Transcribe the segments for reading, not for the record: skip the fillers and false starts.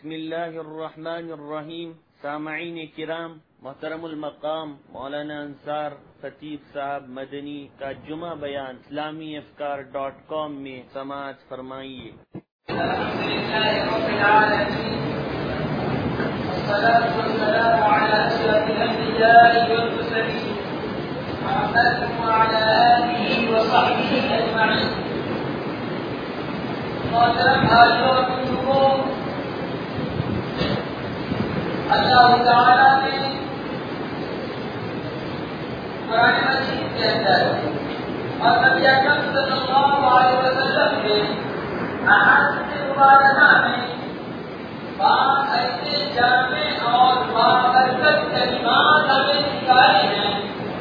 بسم اللہ الرحمن الرحیم. سامعین کرام، محترم المقام مولانا انصار خطیب صاحب مدنی کا جمعہ بیان اسلامیافکار.com میں سماعت فرمائیے. الحمدللہ رب العالمین والصلاة والسلام على أشرف الأنبياء والمرسلين محمد وعلى آله وصحبه أجمعين. محترم بھائیوں اور بزرگوں، اللہ تعالیٰ نے قرآن مجید کے اندر اور نبی اکرم صلی اللہ علیہ وسلم کے احادیث مبارکہ میں بعض ایسے جامع اور بابرکت کلمات ہمیں سکھائے ہیں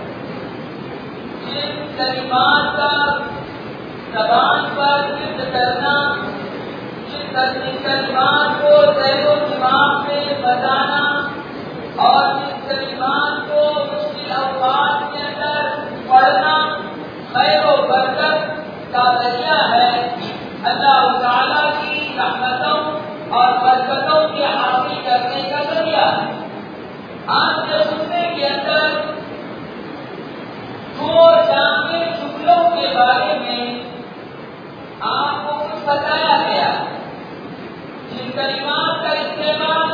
جن کلمات کا زبان پر ذکر کرنا، جن کلمات کو ذہن و دماغ میں بتانا اور جن کلمات کو مشکل اوقات کے اندر پڑھنا خیر و برکت کا ذریعہ ہے. اللہ تعالیٰ کی رحمتوں اور برکتوں کے حاصل کرنے کا ذریعہ ہے. آج کے خطبے کے اندر دو جامع جملوں کے بارے میں آپ کو کچھ بتایا گیا جن کلمات کا استعمال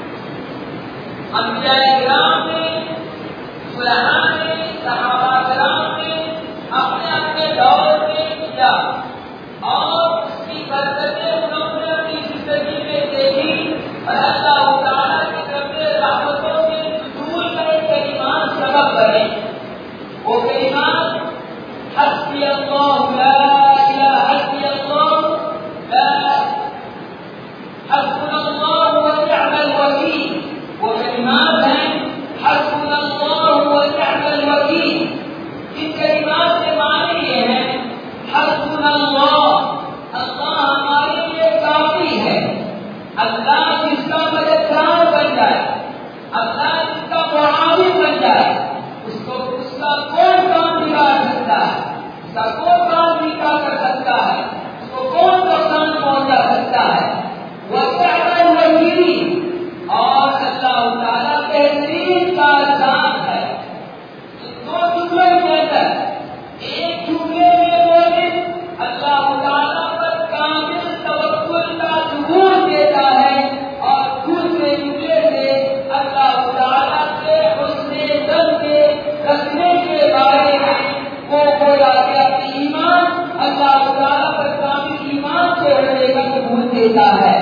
انبیاء کرام نے، صلحاء نے، صحابہ کرام نے اپنے اپنے دور میں کیا اور اس کی برکتیں انہوں نے اپنی زندگی میں دیکھی اور اللہ تعالیٰ کی طرف سے رحمتوں کے نزول میں کلمات سبب بنے. وہ کلمات حسبی اللہ لا الہ حسبی اللہ لا حسبنا اللہ ونعم الوکیل. وہ کلمات ہیں حسبنا اللہ ونعم الوکیل. ان کلمات کے معنی یہ ہیں حسبنا اللہ، اللہ ہمارے لیے کافی ہے. اللہ جس کا مددگار بن جائے، اللہ جس کا معاون بن جائے، اس کا کون کام بگاڑ سکتا ہے، اس کا کون کام ٹھیکا کر سکتا ہے، اس کو کون نقصان پہنچا سکتا ہے. وَنِعْمَ الْوَكِيلُ، اور اللہ تعالیٰ بہترین کارساز ہے. ان دو جملوں کے اندر ایک جملے میں مومن اللہ تعالیٰ پر کامل توکل کا ثبوت دیتا ہے اور دوسرے جملے سے اللہ تعالیٰ سے حسن ظن کے رکھنے کے بارے میں وہ گویا کہ اپنی ایمان اللہ تعالیٰ پر کامل ایمان سے رہنے کا ثبوت دیتا ہے.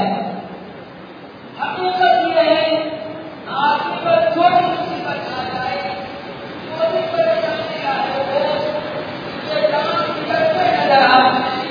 حقیقت یہ ہے آدمی پر جو بھی مصیبت آ جائے، جو بھی پریشانی آئے ہو، یہ کام بگڑتے نظر آتے ہیں.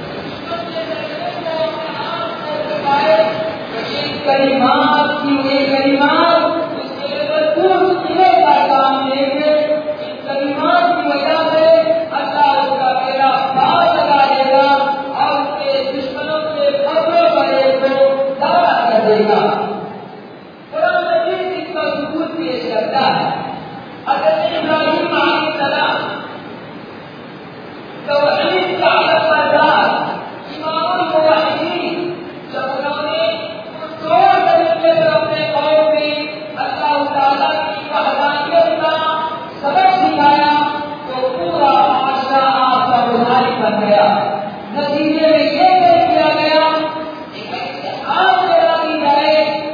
کلمات کی یہ کلمات اس کے مضبوط قلعے کا کام دیں گے. ان کلمات کی وجہ سے اللہ اس کا بیڑا پار لگا دے گا اور اس کے دشمنوں کے خبروں بڑے کو دعا کر دے گا. قرآن مجید اس کا ثبوت پیش کرتا ہے. حضرت ابراہیم علیہ السلام توحید کا علم بردار امام الموحدین، جب انہوں نے اپنے قوم میں اللہ تعالیٰ کی وحدانیت کا سبق سکھایا تو پورا معاشرہ آپ کا مظاہر بن گیا. نتیجے میں یہ طے کیا گیا کہ ایسے آپ لگا دی جائے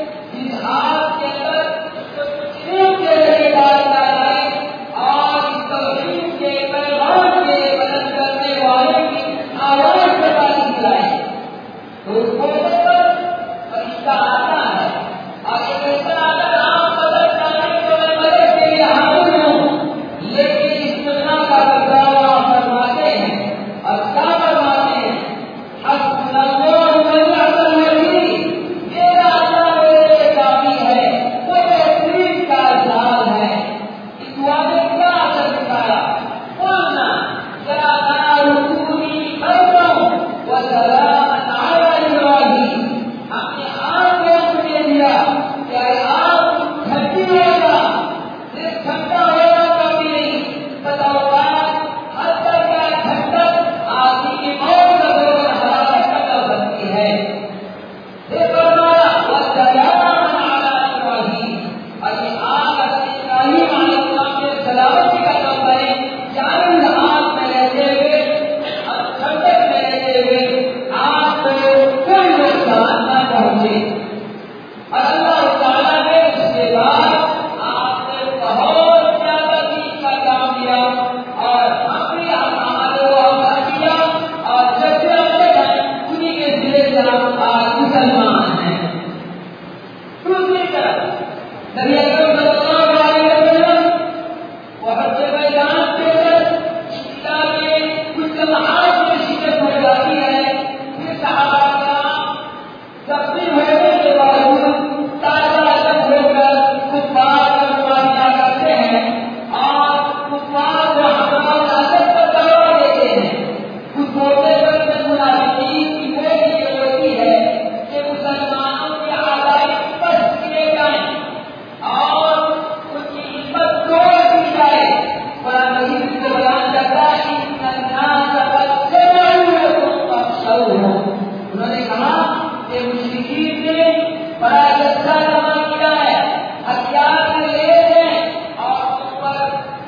بڑا جتھا جمع کیا ہے، ہتھیار لے ہیں اور اس پر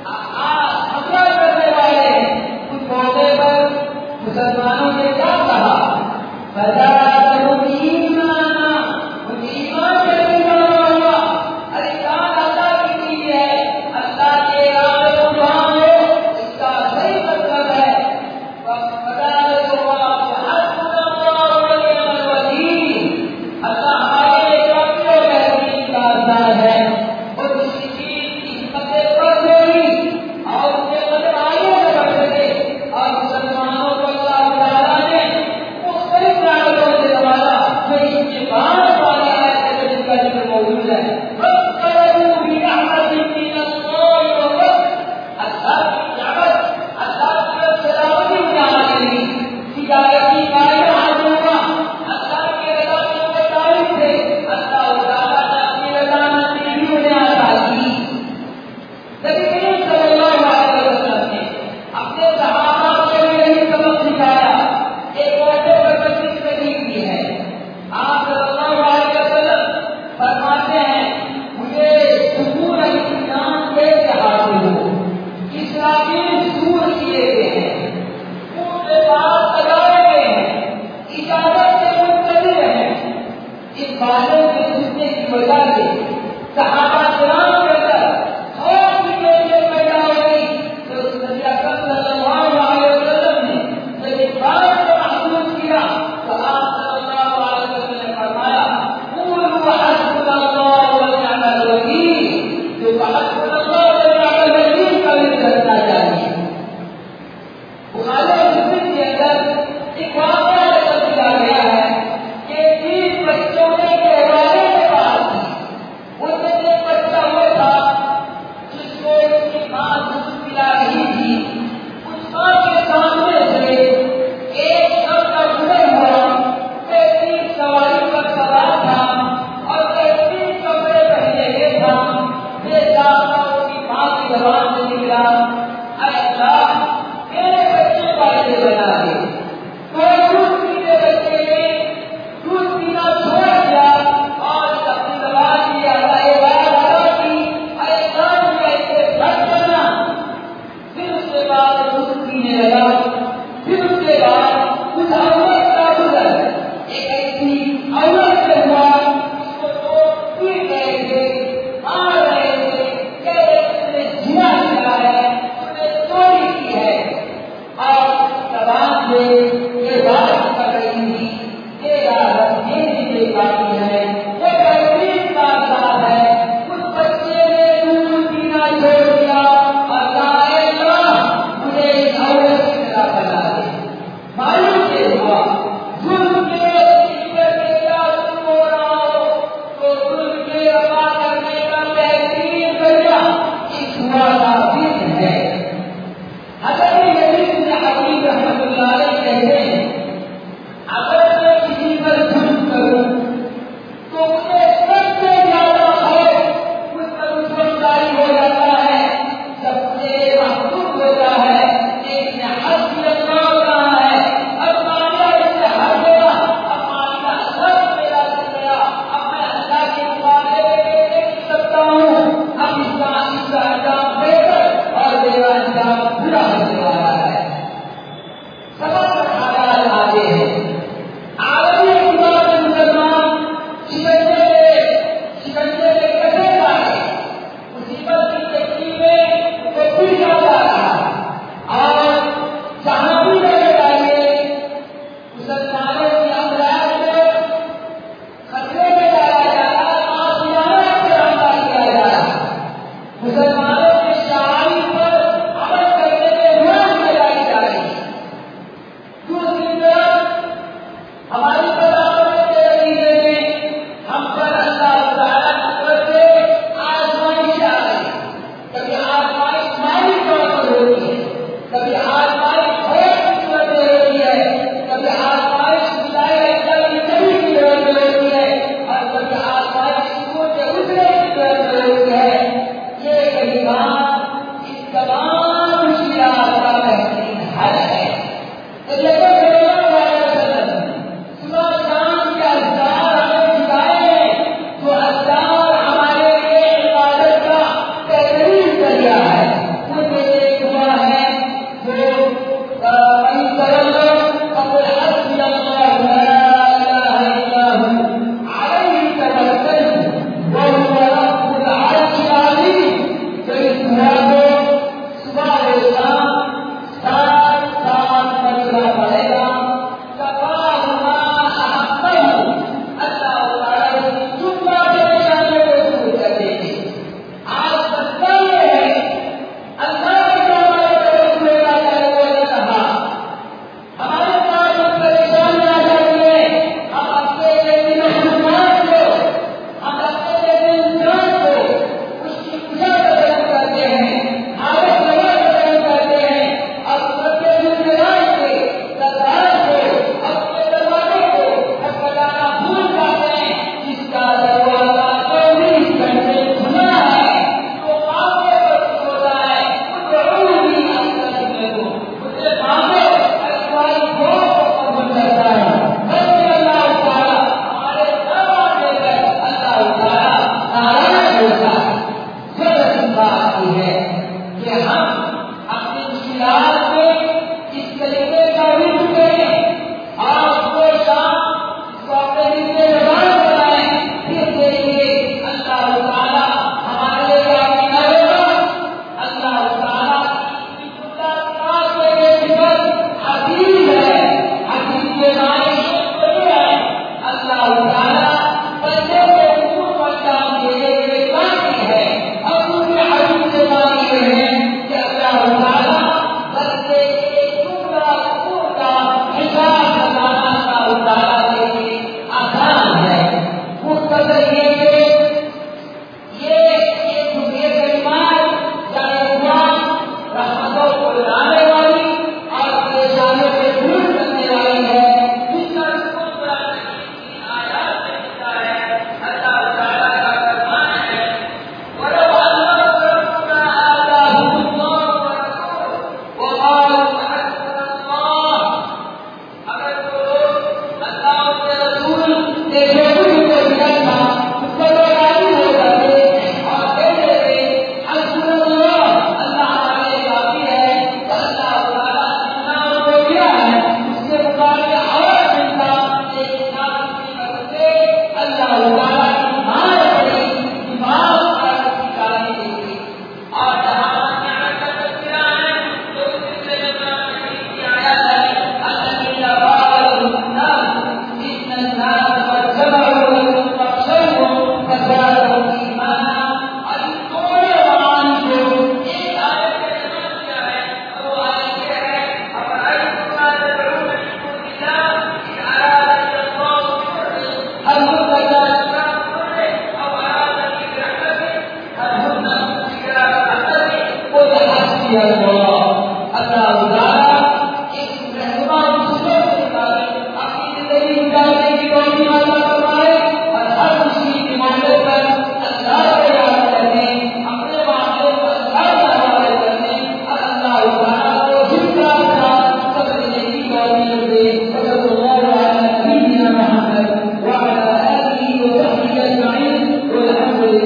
حملہ کرنے والے اس موقع پر مسلمانوں نے کیا کہا؟ بچوں کے کہوانے کے بعد اس نے ایک بچہ ہوا تھا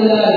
اللہ